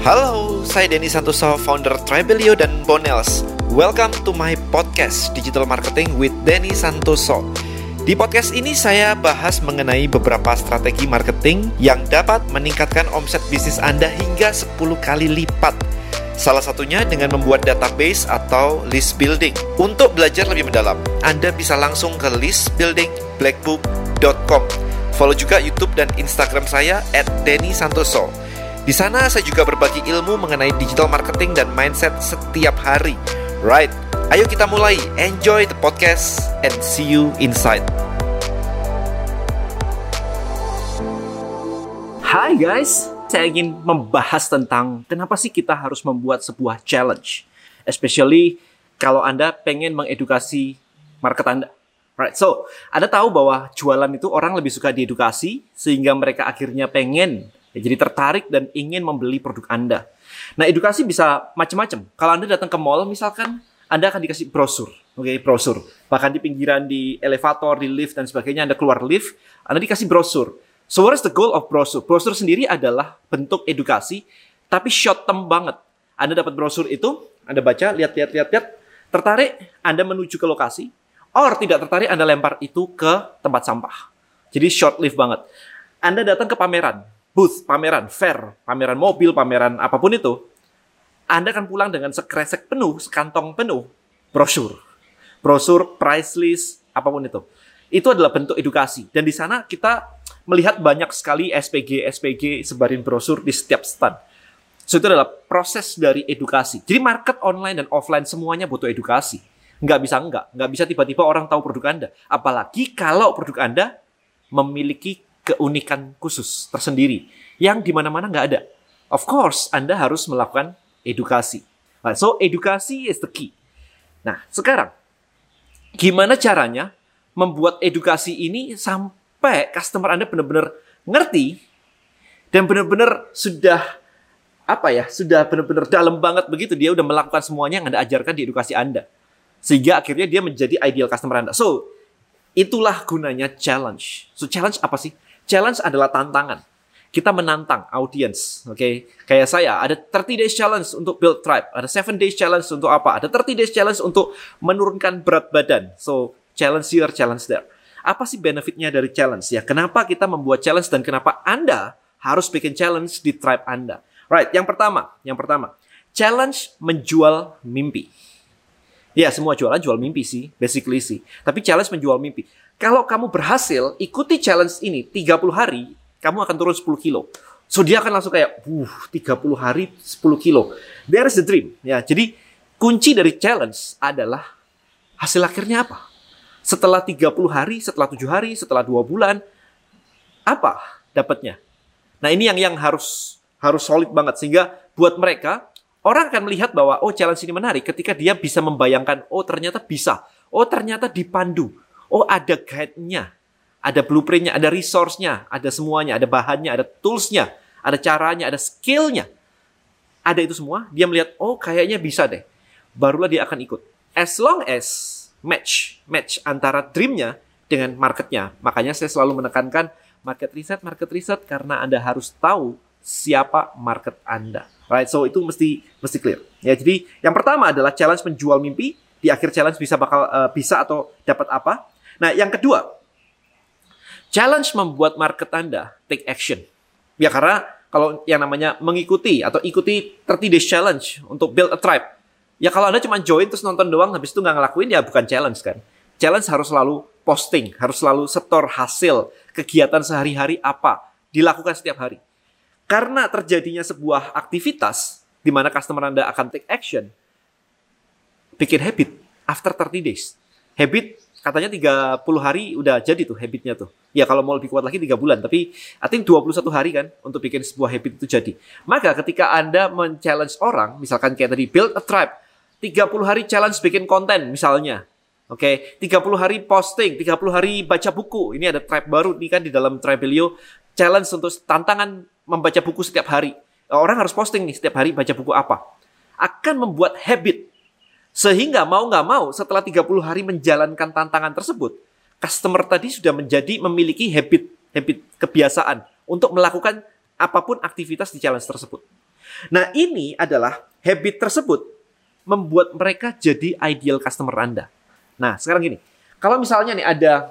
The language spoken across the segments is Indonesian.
Halo, saya Denny Santoso, founder Tribelio dan Bonels. Welcome to my podcast, Digital Marketing with Denny Santoso. Di podcast ini saya bahas mengenai beberapa strategi marketing yang dapat meningkatkan omset bisnis Anda hingga 10 kali lipat. Salah satunya dengan membuat database atau list building. Untuk belajar lebih mendalam, Anda bisa langsung ke listbuildingblackbook.com. Follow juga YouTube dan Instagram saya @dennysantoso. Di sana saya juga berbagi ilmu mengenai digital marketing dan mindset setiap hari. Right, ayo kita mulai. Enjoy the podcast and see you inside. Hai guys, saya ingin membahas tentang kenapa sih kita harus membuat sebuah challenge. Especially kalau Anda pengen mengedukasi market Anda. Right, so Anda tahu bahwa jualan itu orang lebih suka diedukasi sehingga mereka akhirnya pengen jadi tertarik dan ingin membeli produk Anda. Nah, edukasi bisa macam-macam. Kalau Anda datang ke mall, misalkan, Anda akan dikasih brosur. Oke, brosur. Bahkan di pinggiran, di elevator, di lift, dan sebagainya, Anda keluar lift, Anda dikasih brosur. So, what is the goal of brosur? Brosur sendiri adalah bentuk edukasi, tapi short term banget. Anda dapat brosur itu, Anda baca, lihat, tertarik, Anda menuju ke lokasi, or tidak tertarik, Anda lempar itu ke tempat sampah. Jadi, short lived banget. Anda datang ke pameran, booth, pameran, fair, pameran mobil, pameran apapun itu, Anda akan pulang dengan sekresek penuh, sekantong penuh, brosur, price list, apapun itu. Itu adalah bentuk edukasi. Dan di sana kita melihat banyak sekali SPG sebarin brosur di setiap stand. So, itu adalah proses dari edukasi. Jadi market online dan offline semuanya butuh edukasi. Nggak bisa tiba-tiba orang tahu produk Anda. Apalagi kalau produk Anda memiliki keunikan khusus tersendiri yang di mana-mana nggak ada. Of course, Anda harus melakukan edukasi. Nah, so, edukasi is the key. Nah, sekarang, gimana caranya membuat edukasi ini sampai customer Anda benar-benar ngerti dan benar-benar sudah benar-benar dalam banget begitu, dia udah melakukan semuanya yang Anda ajarkan di edukasi Anda. Sehingga akhirnya dia menjadi ideal customer Anda. So, itulah gunanya challenge. So, challenge apa sih? Challenge adalah tantangan. Kita menantang audience, oke? Kayak saya, ada 30 days challenge untuk build tribe, ada 7 days challenge untuk apa? Ada 30 days challenge untuk menurunkan berat badan. So, challenge here, challenge there. Apa sih benefitnya dari challenge? Ya, kenapa kita membuat challenge dan kenapa Anda harus bikin challenge di tribe Anda? Right, yang pertama, challenge menjual mimpi. Ya, semua jualan jual mimpi sih, basically sih. Tapi challenge menjual mimpi. Kalau kamu berhasil ikuti challenge ini 30 hari, kamu akan turun 10 kilo. So, dia akan langsung kayak, 30 hari 10 kilo. There is the dream. Ya, jadi kunci dari challenge adalah hasil akhirnya apa? Setelah 30 hari, setelah 7 hari, setelah 2 bulan, apa dapatnya? Nah, ini yang harus solid banget. Sehingga buat mereka, orang akan melihat bahwa, challenge ini menarik ketika dia bisa membayangkan, ternyata bisa. Ternyata dipandu. Ada guide-nya, ada blueprint-nya, ada resource-nya, ada semuanya, ada bahannya, ada tools-nya, ada caranya, ada skill-nya. Ada itu semua, dia melihat, kayaknya bisa deh. Barulah dia akan ikut. As long as match antara dream-nya dengan market-nya. Makanya saya selalu menekankan market research, karena Anda harus tahu siapa market Anda. Right? So, itu mesti clear. Ya, jadi yang pertama adalah challenge menjual mimpi. Di akhir challenge bisa atau dapat apa. Nah, yang kedua, challenge membuat market Anda take action. Ya, karena kalau yang namanya mengikuti atau ikuti 30 days challenge untuk build a tribe. Ya, kalau Anda cuma join terus nonton doang, habis itu nggak ngelakuin, ya bukan challenge kan. Challenge harus selalu posting, harus selalu setor hasil, kegiatan sehari-hari apa, dilakukan setiap hari. Karena terjadinya sebuah aktivitas di mana customer Anda akan take action, bikin habit after 30 days. Habit katanya 30 hari udah jadi tuh habitnya tuh. Ya, kalau mau lebih kuat lagi 3 bulan. Tapi I think 21 hari kan untuk bikin sebuah habit itu jadi. Maka ketika Anda men-challenge orang, misalkan kayak tadi build a tribe, 30 hari challenge bikin konten misalnya. Oke, 30 hari posting, 30 hari baca buku. Ini ada tribe baru nih kan di dalam Tribelio. Challenge untuk tantangan membaca buku setiap hari. Orang harus posting nih setiap hari baca buku apa. Akan membuat habit. Sehingga mau nggak mau setelah 30 hari menjalankan tantangan tersebut, customer tadi sudah memiliki habit kebiasaan untuk melakukan apapun aktivitas di challenge tersebut. Nah, ini adalah habit tersebut membuat mereka jadi ideal customer Anda. Nah, sekarang gini. Kalau misalnya nih ada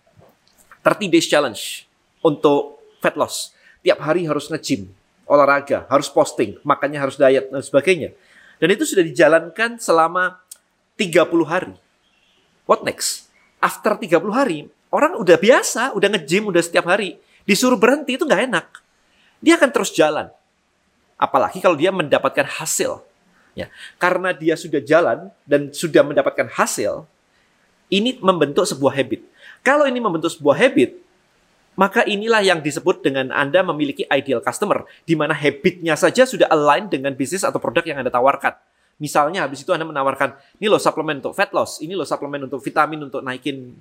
30 days challenge untuk fat loss. Tiap hari harus nge-gym, olahraga, harus posting, makannya harus diet, dan sebagainya. Dan itu sudah dijalankan selama 30 hari. What next? After 30 hari, orang udah biasa, udah nge-gym, udah setiap hari. Disuruh berhenti itu nggak enak. Dia akan terus jalan. Apalagi kalau dia mendapatkan hasil. Ya, karena dia sudah jalan dan sudah mendapatkan hasil, ini membentuk sebuah habit. Kalau ini membentuk sebuah habit, maka inilah yang disebut dengan Anda memiliki ideal customer, di mana habitnya saja sudah align dengan bisnis atau produk yang Anda tawarkan. Misalnya habis itu Anda menawarkan, ini loh suplemen untuk fat loss, ini loh suplemen untuk vitamin untuk naikin,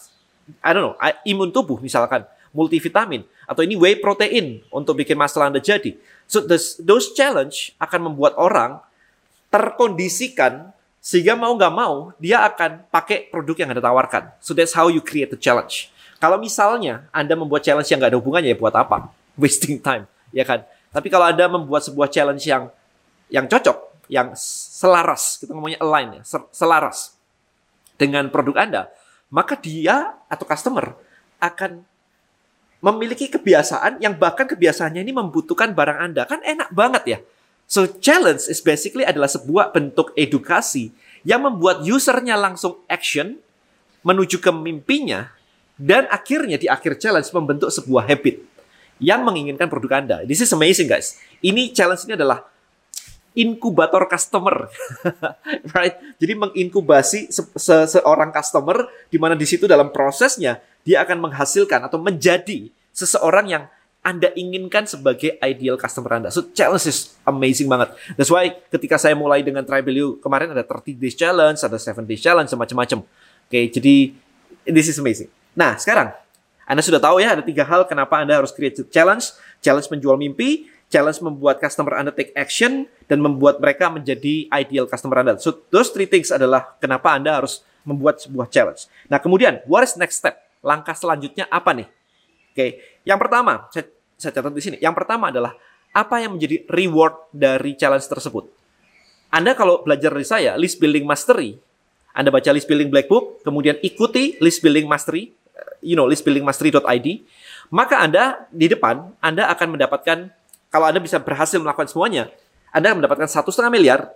imun tubuh misalkan, multivitamin, atau ini whey protein untuk bikin muscle Anda jadi. So those challenge akan membuat orang terkondisikan sehingga mau nggak mau dia akan pakai produk yang Anda tawarkan. So that's how you create the challenge. Kalau misalnya Anda membuat challenge yang nggak ada hubungannya, ya buat apa? Wasting time, ya kan? Tapi kalau Anda membuat sebuah challenge yang cocok, yang selaras, kita ngomongnya align ya, selaras dengan produk Anda, maka dia atau customer akan memiliki kebiasaan yang bahkan kebiasaannya ini membutuhkan barang Anda. Kan enak banget ya. So challenge is basically adalah sebuah bentuk edukasi yang membuat usernya langsung action menuju ke mimpinya. Dan akhirnya di akhir challenge membentuk sebuah habit yang menginginkan produk Anda. This is amazing guys. Ini challenge ini adalah inkubator customer. Right? Jadi menginkubasi seorang customer di mana di situ dalam prosesnya dia akan menghasilkan atau menjadi seseorang yang Anda inginkan sebagai ideal customer Anda. So challenge is amazing banget. That's why ketika saya mulai dengan Tribelio kemarin ada 30 days challenge, ada 7 days challenge, semacam-macam. Oke, jadi this is amazing. Nah, sekarang Anda sudah tahu ya ada 3 hal kenapa Anda harus create challenge. Challenge menjual mimpi, challenge membuat customer Anda take action, dan membuat mereka menjadi ideal customer Anda. So, those 3 things adalah kenapa Anda harus membuat sebuah challenge. Nah, kemudian, what is next step? Langkah selanjutnya apa nih? Oke, yang pertama, saya catat di sini. Yang pertama adalah apa yang menjadi reward dari challenge tersebut. Anda kalau belajar dari saya, List Building Mastery, Anda baca List Building Black Book, kemudian ikuti List Building Mastery, listbuildingmastery.id, maka Anda di depan, Anda akan mendapatkan, kalau Anda bisa berhasil melakukan semuanya, Anda akan mendapatkan 1,5 miliar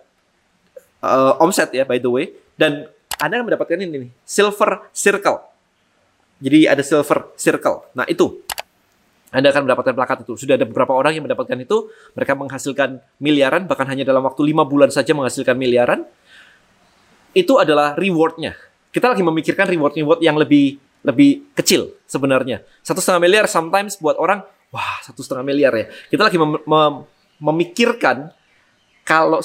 omset ya, by the way, dan Anda akan mendapatkan ini nih, Silver Circle. Jadi ada Silver Circle. Nah itu, Anda akan mendapatkan plakat itu. Sudah ada beberapa orang yang mendapatkan itu, mereka menghasilkan miliaran, bahkan hanya dalam waktu 5 bulan saja menghasilkan miliaran. Itu adalah reward-nya. Kita lagi memikirkan reward yang lebih kecil sebenarnya. 1,5 miliar sometimes buat orang, wah 1,5 miliar ya. Kita lagi memikirkan kalau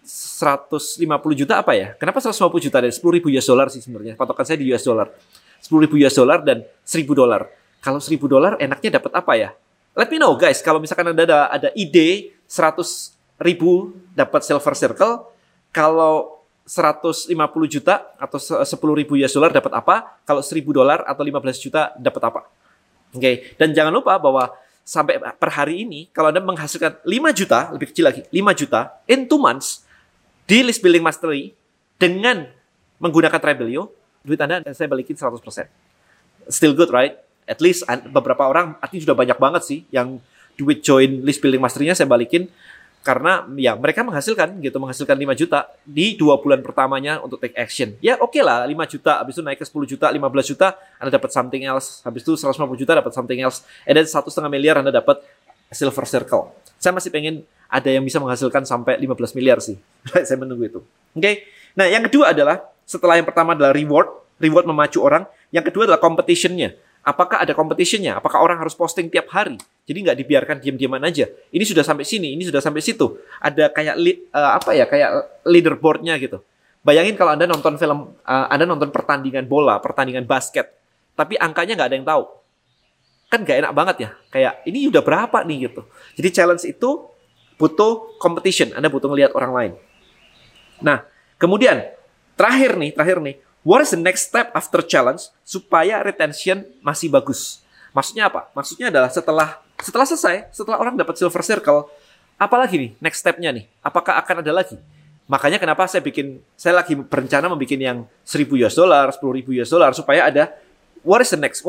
150 juta apa ya? Kenapa 150 juta? Dan 10.000 US dollar sih sebenarnya. Patokan saya di US dollar. 10.000 US dollar dan 1.000 dolar. Kalau 1.000 dolar enaknya dapat apa ya? Let me know guys, kalau misalkan Anda ada ide 100.000 dapat Silver Circle, kalau 150 juta atau 10.000 US dollar dapat apa? Kalau 1.000 dolar atau 15 juta dapat apa? Oke, dan jangan lupa bahwa sampai per hari ini, kalau Anda menghasilkan 5 juta, lebih kecil lagi, 5 juta in 2 months di List Building Mastery dengan menggunakan Tribelio, duit Anda saya balikin 100%. Still good, right? At least beberapa orang, artinya sudah banyak banget sih yang duit join List Building Mastery-nya saya balikin. Karena ya mereka menghasilkan 5 juta di 2 bulan pertamanya untuk take action. Ya oke lah 5 juta, habis itu naik ke 10 juta, 15 juta, Anda dapat something else. Habis itu 150 juta dapat something else. And then 1,5 miliar Anda dapat Silver Circle. Saya masih pengen ada yang bisa menghasilkan sampai 15 miliar sih. Saya menunggu itu. Oke. Nah yang kedua adalah, setelah yang pertama adalah reward memacu orang. Yang kedua adalah competition-nya. Apakah ada competition-nya? Apakah orang harus posting tiap hari? Jadi nggak dibiarkan diam-diaman aja. Ini sudah sampai sini, ini sudah sampai situ. Ada kayak kayak leaderboard-nya gitu. Bayangin kalau Anda nonton film, Anda nonton pertandingan bola, pertandingan basket, tapi angkanya nggak ada yang tahu. Kan nggak enak banget ya. Kayak ini udah berapa nih gitu. Jadi challenge itu butuh competition. Anda butuh ngelihat orang lain. Nah, kemudian terakhir nih. What is the next step after challenge supaya retention masih bagus? Maksudnya apa? Maksudnya adalah setelah selesai, setelah orang dapat Silver Circle, Apalagi nih, next step-nya nih, apakah akan ada lagi? Makanya kenapa saya lagi berencana membuat yang $1,000, $10,000 supaya ada what is next,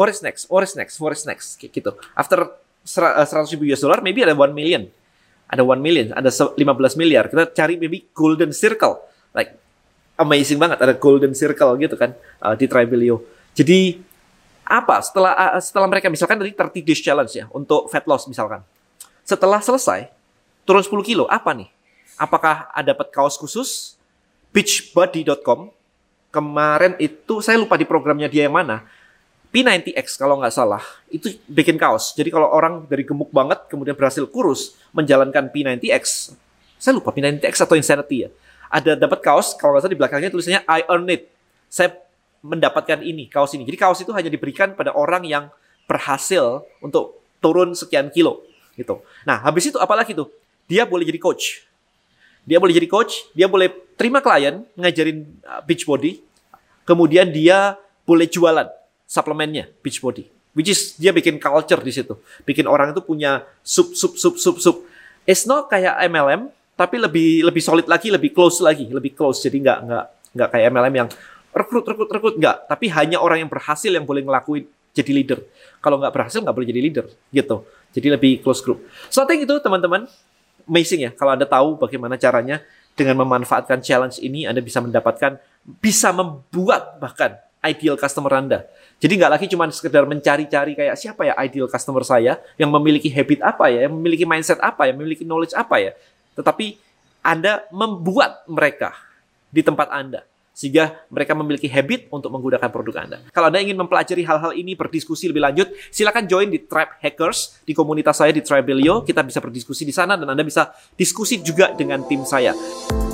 kayak gitu. After $100,000, maybe ada 1 million. Ada 1 million, ada 15 miliar. Kita cari maybe golden circle. Like, amazing banget ada golden circle gitu kan di Tribelio. Jadi, apa? Setelah mereka misalkan tadi 30 days challenge ya, untuk fat loss misalkan. Setelah selesai, turun 10 kilo, apa nih? Apakah ada dapat kaos khusus? Beachbody.com. Kemarin itu, saya lupa di programnya dia yang mana. P90X kalau nggak salah, itu bikin kaos. Jadi kalau orang dari gemuk banget, kemudian berhasil kurus, menjalankan P90X, saya lupa P90X atau Insanity ya. Ada dapat kaos, kalau nggak salah di belakangnya tulisannya I earn it. Saya mendapatkan ini, kaos ini. Jadi kaos itu hanya diberikan pada orang yang berhasil untuk turun sekian kilo. Gitu. Nah, habis itu apalagi tuh? Dia boleh jadi coach. Dia boleh terima klien, ngajarin Beachbody, kemudian dia boleh jualan suplemennya Beachbody. Which is dia bikin culture di situ. Bikin orang itu punya sup. It's not kayak MLM, tapi lebih solid lagi, lebih close. Jadi nggak kayak MLM yang rekrut nggak. Tapi hanya orang yang berhasil yang boleh ngelakuin jadi leader. Kalau nggak berhasil nggak boleh jadi leader gitu. Jadi lebih close group. So I think itu teman-teman amazing ya kalau Anda tahu bagaimana caranya dengan memanfaatkan challenge ini Anda bisa membuat bahkan ideal customer Anda. Jadi nggak lagi cuma sekedar mencari-cari kayak siapa ya ideal customer saya yang memiliki habit apa ya, yang memiliki mindset apa ya, memiliki knowledge apa ya. Tetapi Anda membuat mereka di tempat Anda sehingga mereka memiliki habit untuk menggunakan produk Anda. Kalau Anda ingin mempelajari hal-hal ini, berdiskusi lebih lanjut, silakan join di Tribe Hackers, di komunitas saya di Tribelio. Kita bisa berdiskusi di sana dan Anda bisa diskusi juga dengan tim saya.